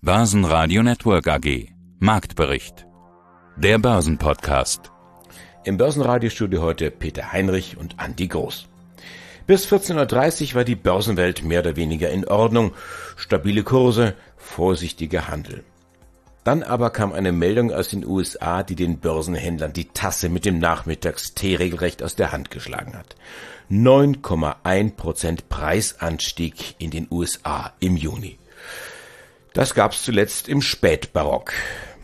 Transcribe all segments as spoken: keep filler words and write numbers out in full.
Börsenradio Network A G. Marktbericht. Der Börsenpodcast. Im Börsenradiostudio heute Peter Heinrich und Andi Groß. Bis vierzehn Uhr dreißig war die Börsenwelt mehr oder weniger in Ordnung. Stabile Kurse, vorsichtiger Handel. Dann aber kam eine Meldung aus den U S A, die den Börsenhändlern die Tasse mit dem Nachmittagstee regelrecht aus der Hand geschlagen hat. neun Komma eins Prozent Preisanstieg in den U S A im Juni. Das gab's zuletzt im Spätbarock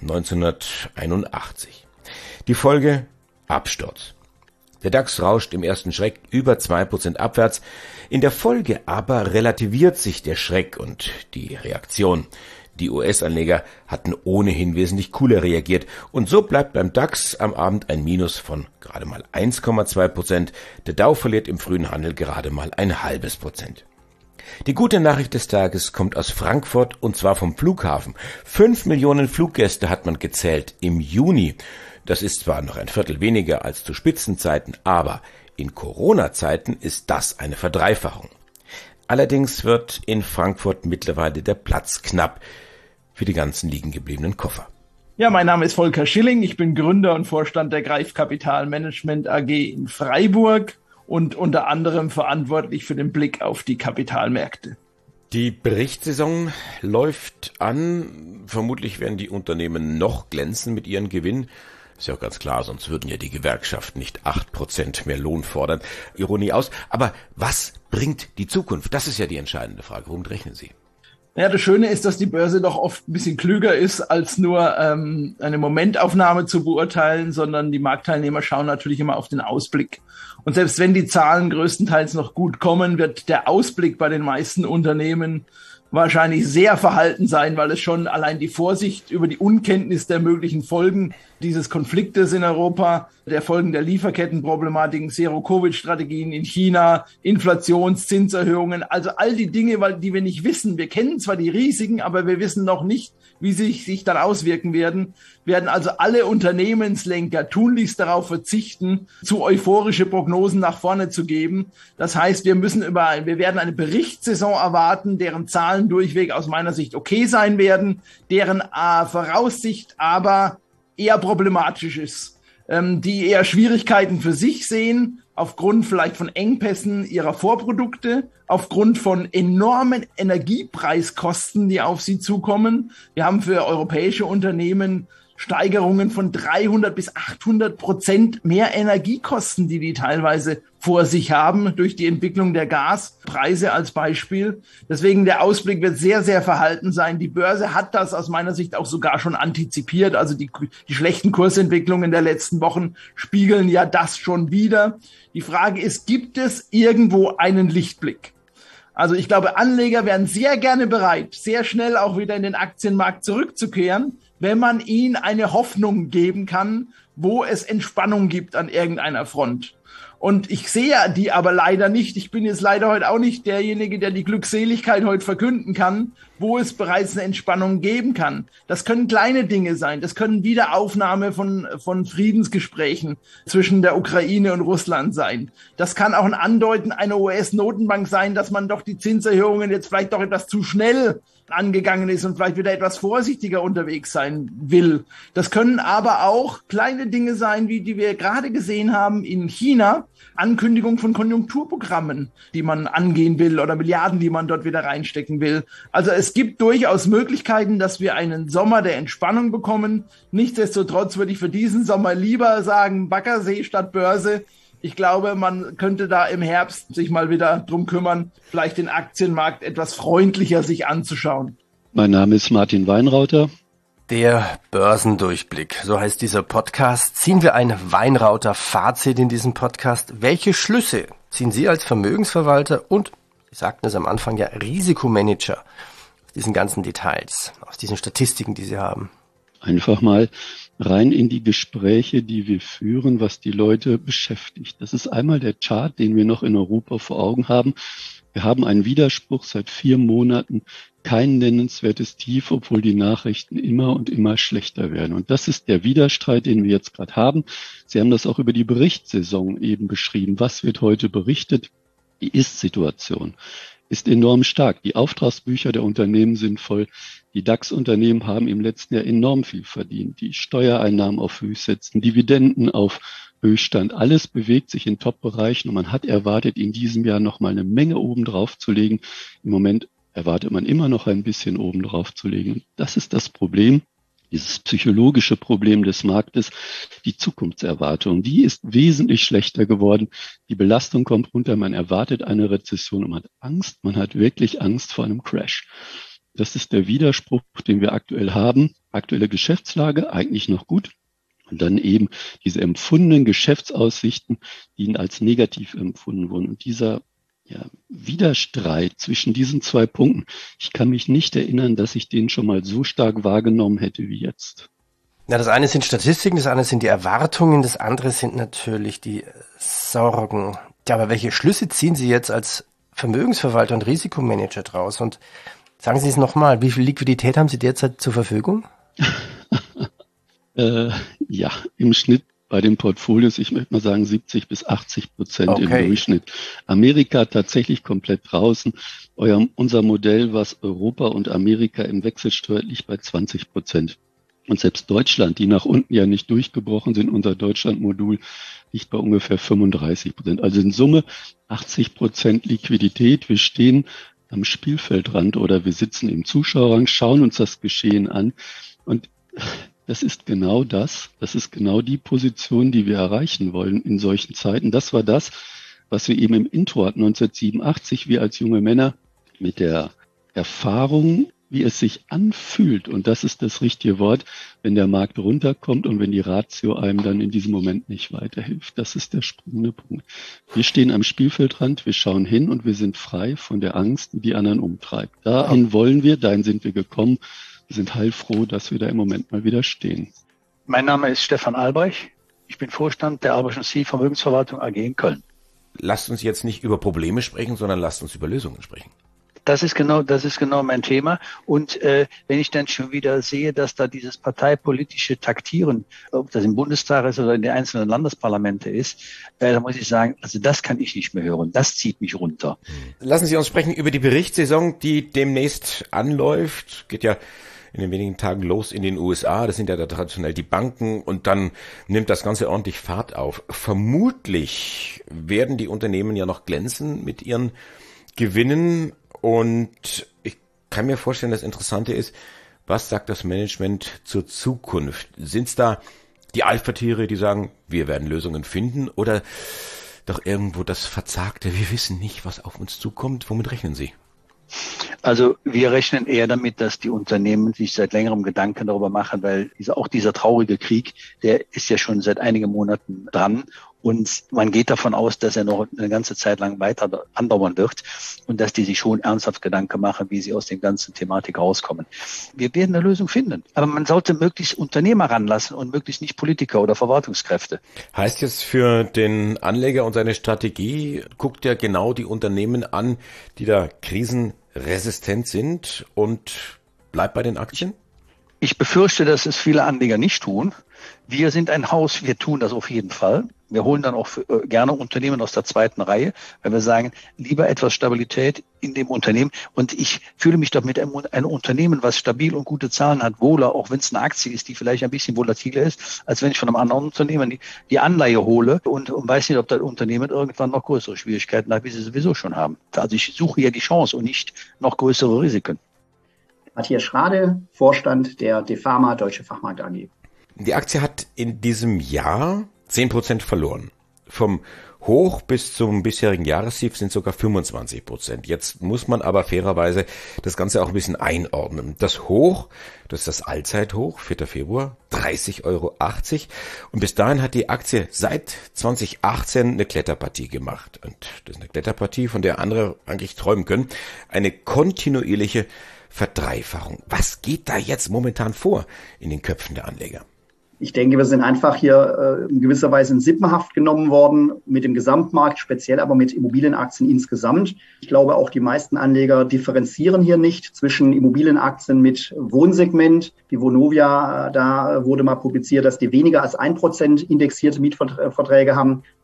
neunzehnhunderteinundachtzig. Die Folge: Absturz. Der DAX rauscht im ersten Schreck über zwei Prozent abwärts. In der Folge aber relativiert sich der Schreck und die Reaktion. Die U S-Anleger hatten ohnehin wesentlich cooler reagiert und so bleibt beim DAX am Abend ein Minus von gerade mal eins Komma zwei Prozent. Der Dow verliert im frühen Handel gerade mal ein halbes Prozent. Die gute Nachricht des Tages kommt aus Frankfurt und zwar vom Flughafen. Fünf Millionen Fluggäste hat man gezählt im Juni. Das ist zwar noch ein Viertel weniger als zu Spitzenzeiten, aber in Corona-Zeiten ist das eine Verdreifachung. Allerdings wird in Frankfurt mittlerweile der Platz knapp für die ganzen liegen gebliebenen Koffer. Ja, mein Name ist Volker Schilling. Ich bin Gründer und Vorstand der Greif Kapital Management A G in Freiburg und unter anderem verantwortlich für den Blick auf die Kapitalmärkte. Die Berichtssaison läuft an. Vermutlich werden die Unternehmen noch glänzen mit ihren Gewinnen. Ist ja auch ganz klar, sonst würden ja die Gewerkschaften nicht acht Prozent mehr Lohn fordern. Ironie aus. Aber was bringt die Zukunft? Das ist ja die entscheidende Frage. Womit rechnen Sie? Ja, das Schöne ist, dass die Börse doch oft ein bisschen klüger ist, als nur ähm, eine Momentaufnahme zu beurteilen, sondern die Marktteilnehmer schauen natürlich immer auf den Ausblick. Und selbst wenn die Zahlen größtenteils noch gut kommen, wird der Ausblick bei den meisten Unternehmen wahrscheinlich sehr verhalten sein, weil es schon allein die Vorsicht über die Unkenntnis der möglichen Folgen dieses Konfliktes in Europa, der Folgen der Lieferkettenproblematiken, Zero-Covid-Strategien in China, Inflations-, Zinserhöhungen, also all die Dinge, weil die wir nicht wissen. Wir kennen zwar die Risiken, aber wir wissen noch nicht, wie sie sich, sich dann auswirken werden, werden also alle Unternehmenslenker tunlichst darauf verzichten, zu euphorische Prognosen nach vorne zu geben. Das heißt, wir müssen über, wir werden eine Berichtssaison erwarten, deren Zahlen durchweg aus meiner Sicht okay sein werden, deren äh, Voraussicht aber eher problematisch ist, ähm, die eher Schwierigkeiten für sich sehen, aufgrund vielleicht von Engpässen ihrer Vorprodukte, aufgrund von enormen Energiepreiskosten, die auf sie zukommen. Wir haben für europäische Unternehmen Steigerungen von dreihundert bis achthundert Prozent mehr Energiekosten, die die teilweise vor sich haben durch die Entwicklung der Gaspreise als Beispiel. Deswegen der Ausblick wird sehr, sehr verhalten sein. Die Börse hat das aus meiner Sicht auch sogar schon antizipiert. Also die, die schlechten Kursentwicklungen der letzten Wochen spiegeln ja das schon wider. Die Frage ist, gibt es irgendwo einen Lichtblick? Also ich glaube, Anleger wären sehr gerne bereit, sehr schnell auch wieder in den Aktienmarkt zurückzukehren, wenn man ihnen eine Hoffnung geben kann, wo es Entspannung gibt an irgendeiner Front. Und ich sehe die aber leider nicht. Ich bin jetzt leider heute auch nicht derjenige, der die Glückseligkeit heute verkünden kann, wo es bereits eine Entspannung geben kann. Das können kleine Dinge sein. Das können Wiederaufnahme von, von Friedensgesprächen zwischen der Ukraine und Russland sein. Das kann auch ein Andeuten einer U S-Notenbank sein, dass man doch die Zinserhöhungen jetzt vielleicht doch etwas zu schnell angegangen ist und vielleicht wieder etwas vorsichtiger unterwegs sein will. Das können aber auch kleine Dinge sein, wie die wir gerade gesehen haben in China. Ankündigung von Konjunkturprogrammen, die man angehen will oder Milliarden, die man dort wieder reinstecken will. Also es gibt durchaus Möglichkeiten, dass wir einen Sommer der Entspannung bekommen. Nichtsdestotrotz würde ich für diesen Sommer lieber sagen, Baggersee statt Börse. Ich glaube, man könnte da im Herbst sich mal wieder drum kümmern, vielleicht den Aktienmarkt etwas freundlicher sich anzuschauen. Mein Name ist Martin Weinrauter. Der Börsendurchblick, so heißt dieser Podcast. Ziehen wir ein Weinrauter-Fazit in diesem Podcast? Welche Schlüsse ziehen Sie als Vermögensverwalter und, Sie sagten es am Anfang, ja Risikomanager aus diesen ganzen Details, aus diesen Statistiken, die Sie haben? Einfach mal rein in die Gespräche, die wir führen, was die Leute beschäftigt. Das ist einmal der Chart, den wir noch in Europa vor Augen haben. Wir haben einen Widerspruch seit vier Monaten, kein nennenswertes Tief, obwohl die Nachrichten immer und immer schlechter werden. Und das ist der Widerstreit, den wir jetzt gerade haben. Sie haben das auch über die Berichtssaison eben beschrieben. Was wird heute berichtet? Die Ist-Situation. ist enorm stark. Die Auftragsbücher der Unternehmen sind voll. Die DAX-Unternehmen haben im letzten Jahr enorm viel verdient. Die Steuereinnahmen auf Höchstsätzen, Dividenden auf Höchststand. Alles bewegt sich in Top-Bereichen und man hat erwartet, in diesem Jahr noch mal eine Menge oben drauf zu legen. Im Moment erwartet man immer noch ein bisschen oben drauf zu legen. Das ist das Problem, dieses psychologische Problem des Marktes, die Zukunftserwartung. Die ist wesentlich schlechter geworden. Die Belastung kommt runter. Man erwartet eine Rezession und man hat Angst. Man hat wirklich Angst vor einem Crash. Das ist der Widerspruch, den wir aktuell haben. Aktuelle Geschäftslage, eigentlich noch gut. Und dann eben diese empfundenen Geschäftsaussichten, die als negativ empfunden wurden. Und dieser ja, Widerstreit zwischen diesen zwei Punkten, ich kann mich nicht erinnern, dass ich den schon mal so stark wahrgenommen hätte wie jetzt. Ja, das eine sind Statistiken, das andere sind die Erwartungen, das andere sind natürlich die Sorgen. Ja, aber welche Schlüsse ziehen Sie jetzt als Vermögensverwalter und Risikomanager draus? Und sagen Sie es nochmal, wie viel Liquidität haben Sie derzeit zur Verfügung? äh, ja, im Schnitt bei den Portfolios, ich möchte mal sagen, siebzig bis achtzig Prozent okay. Im Durchschnitt. Amerika tatsächlich komplett draußen. Euer, unser Modell, was Europa und Amerika im Wechsel steuert, liegt bei zwanzig Prozent. Und selbst Deutschland, die nach unten ja nicht durchgebrochen sind, unser Deutschland-Modul liegt bei ungefähr fünfunddreißig Prozent. Also in Summe achtzig Prozent Liquidität. Wir stehen am Spielfeldrand oder wir sitzen im Zuschauerrang, schauen uns das Geschehen an und das ist genau das, das ist genau die Position, die wir erreichen wollen in solchen Zeiten. Das war das, was wir eben im Intro hatten, neunzehnhundertsiebenundachtzig, wir als junge Männer mit der Erfahrung, wie es sich anfühlt. Und das ist das richtige Wort, wenn der Markt runterkommt und wenn die Ratio einem dann in diesem Moment nicht weiterhilft. Das ist der springende Punkt. Wir stehen am Spielfeldrand, wir schauen hin und wir sind frei von der Angst, die die anderen umtreibt. Dahin wollen wir, dahin sind wir gekommen. Wir sind heilfroh, dass wir da im Moment mal wieder stehen. Mein Name ist Stefan Albrecht. Ich bin Vorstand der Albrecht und Sie Vermögensverwaltung A G in Köln. Lasst uns jetzt nicht über Probleme sprechen, sondern lasst uns über Lösungen sprechen. Das ist genau, das ist genau mein Thema. Und äh, wenn ich dann schon wieder sehe, dass da dieses parteipolitische Taktieren, ob das im Bundestag ist oder in den einzelnen Landesparlamente ist, äh, da muss ich sagen, also das kann ich nicht mehr hören. Das zieht mich runter. Lassen Sie uns sprechen über die Berichtssaison, die demnächst anläuft. Geht ja in den wenigen Tagen los in den U S A. Das sind ja da traditionell die Banken und dann nimmt das Ganze ordentlich Fahrt auf. Vermutlich werden die Unternehmen ja noch glänzen mit ihren Gewinnen. Und ich kann mir vorstellen, das Interessante ist, was sagt das Management zur Zukunft? Sind es da die Alpha-Tiere, die sagen, wir werden Lösungen finden, oder doch irgendwo das Verzagte, wir wissen nicht, was auf uns zukommt? Womit rechnen Sie? Also wir rechnen eher damit, dass die Unternehmen sich seit längerem Gedanken darüber machen, weil dieser, auch dieser traurige Krieg, der ist ja schon seit einigen Monaten dran. Und man geht davon aus, dass er noch eine ganze Zeit lang weiter andauern wird und dass die sich schon ernsthaft Gedanken machen, wie sie aus der ganzen Thematik rauskommen. Wir werden eine Lösung finden. Aber man sollte möglichst Unternehmer ranlassen und möglichst nicht Politiker oder Verwaltungskräfte. Heißt jetzt für den Anleger und seine Strategie, guckt er genau die Unternehmen an, die da krisenresistent sind und bleibt bei den Aktien? Ich befürchte, dass es viele Anleger nicht tun. Wir sind ein Haus, wir tun das auf jeden Fall. Wir holen dann auch für, äh, gerne Unternehmen aus der zweiten Reihe, weil wir sagen, lieber etwas Stabilität in dem Unternehmen. Und ich fühle mich doch mit einem, einem Unternehmen, was stabil und gute Zahlen hat, wohler, auch wenn es eine Aktie ist, die vielleicht ein bisschen volatiler ist, als wenn ich von einem anderen Unternehmen die, die Anleihe hole und, und weiß nicht, ob das Unternehmen irgendwann noch größere Schwierigkeiten hat, wie sie sowieso schon haben. Also ich suche ja die Chance und nicht noch größere Risiken. Matthias Schrade, Vorstand der DEFAMA Deutsche Fachmarkt A G. Die Aktie hat in diesem Jahr zehn Prozent verloren. Vom Hoch bis zum bisherigen Jahrestief sind sogar fünfundzwanzig Prozent. Jetzt muss man aber fairerweise das Ganze auch ein bisschen einordnen. Das Hoch, das ist das Allzeithoch, vierter Februar, dreißig Euro achtzig. Und bis dahin hat die Aktie seit zwanzig achtzehn eine Kletterpartie gemacht. Und das ist eine Kletterpartie, von der andere eigentlich träumen können. Eine kontinuierliche Verdreifachung. Was geht da jetzt momentan vor in den Köpfen der Anleger? Ich denke, wir sind einfach hier äh, in gewisser Weise in Sippenhaft genommen worden mit dem Gesamtmarkt, speziell aber mit Immobilienaktien insgesamt. Ich glaube, auch die meisten Anleger differenzieren hier nicht zwischen Immobilienaktien mit Wohnsegment. Die Vonovia, da wurde mal publiziert, dass die weniger als ein Prozent indexierte Mietverträge haben.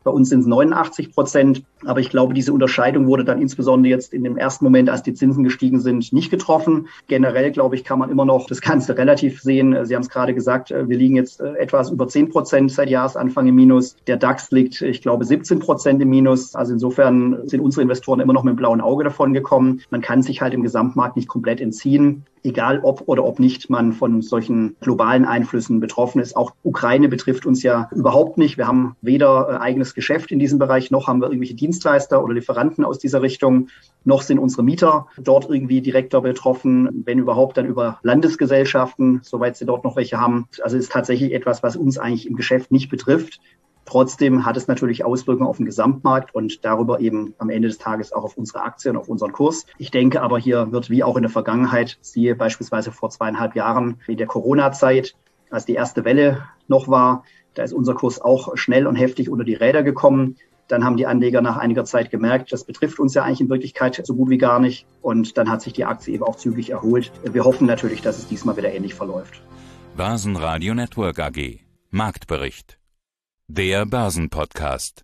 Bei uns sind es neunundachtzig Prozent. Aber ich glaube, diese Unterscheidung wurde dann insbesondere jetzt in dem ersten Moment, als die Zinsen gestiegen sind, nicht getroffen. Generell, glaube ich, kann man immer noch das Ganze relativ sehen. Sie haben es gerade gesagt, wir liegen jetzt etwas über zehn Prozent seit Jahresanfang im Minus. Der DAX liegt, ich glaube, siebzehn Prozent im Minus. Also insofern sind unsere Investoren immer noch mit dem blauen Auge davon gekommen. Man kann sich halt im Gesamtmarkt nicht komplett entziehen, egal ob oder ob nicht man von solchen globalen Einflüssen betroffen ist. Auch Ukraine betrifft uns ja überhaupt nicht. Wir haben weder äh, eigenes Geschäft in diesem Bereich, noch haben wir irgendwelche Dienstleister oder Lieferanten aus dieser Richtung, noch sind unsere Mieter dort irgendwie direkter betroffen, wenn überhaupt dann über Landesgesellschaften, soweit sie dort noch welche haben. Also es ist tatsächlich etwas, was uns eigentlich im Geschäft nicht betrifft. Trotzdem hat es natürlich Auswirkungen auf den Gesamtmarkt und darüber eben am Ende des Tages auch auf unsere Aktien, auf unseren Kurs. Ich denke aber, hier wird wie auch in der Vergangenheit, siehe beispielsweise vor zweieinhalb Jahren in der Corona-Zeit, als die erste Welle noch war, da ist unser Kurs auch schnell und heftig unter die Räder gekommen. Dann haben die Anleger nach einiger Zeit gemerkt, das betrifft uns ja eigentlich in Wirklichkeit so gut wie gar nicht. Und dann hat sich die Aktie eben auch zügig erholt. Wir hoffen natürlich, dass es diesmal wieder ähnlich verläuft. Börsenradio Network A G. Marktbericht. Der Börsenpodcast.